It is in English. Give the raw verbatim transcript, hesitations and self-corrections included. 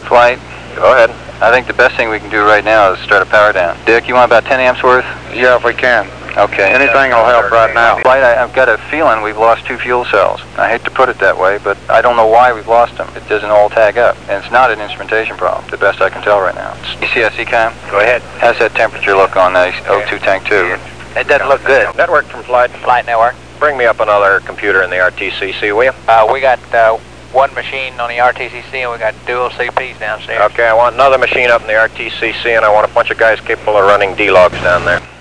Flight. Go ahead. I think the best thing we can do right now is start a power down. Dick, you want about ten amps worth? Yeah, if we can. Okay. Anything will help right now. Flight, I, I've got a feeling we've lost two fuel cells. I hate to put it that way, but I don't know why we've lost them. It doesn't all tag up, and it's not an instrumentation problem, the best I can tell right now. E C S E COM? Go ahead. How's that temperature look on the O two tank two? It doesn't look good. Network from Flight. Flight network. Bring me up another computer in the R T C C, will you? Uh, we got uh, one machine on the R T C C and we got dual C Ps downstairs. Okay, I want another machine up in the R T C C and I want a bunch of guys capable of running D-logs down there.